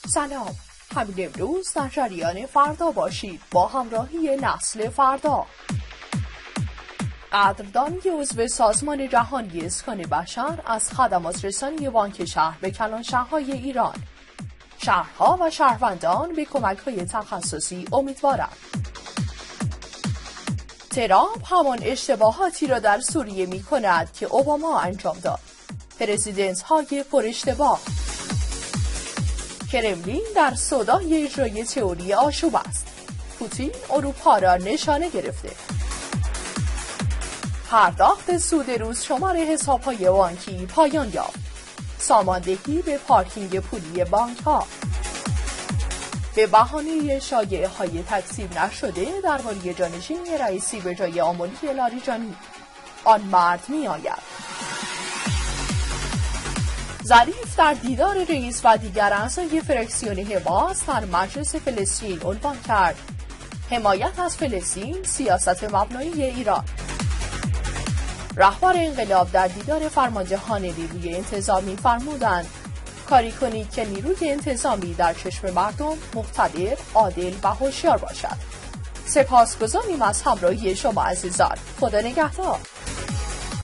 سلام، همین امروز در جریان فردا باشید با همراهی نسل فردا. قدردانی عضو سازمان جهانی اسکان بشر از خدمات رسانی بانک شهر به کلانشهرهای ایران. شهرها و شهروندان به کمک‌های تخصصی امیدوارند. ترامپ همان اشتباهاتی را در سوریه می‌کند که اوباما انجام داد. پرزیدنت‌های پر اشتباه. کرملین در سودای اجرای تئوری آشوب است. پوتین اروپا را نشانه گرفته. پرداخت سود روز شمار حساب‌های بانکی پایان یافت. ساماندهی به پارکینگ پولی بانک‌ها. به بهانه شایعه‌های تکذیب نشده درباره جانشینی رئیسی به جای آملی لاریجانی، آن مرد می‌آید. ظریف در دیدار رئیس و دیگر اعضای فرکسیون حماس در مجلس فلسطین عنوان کرد: حمایت از فلسطین سیاست مبنایی ایران. رهبر انقلاب در دیدار فرماندهان نیروی انتظامی فرمودند کاری کنید که نیروی انتظامی در چشم مردم مقتدر، عادل و هوشیار باشد. سپاسگزاریم از همراهی شما عزیزان. خدا نگهدار.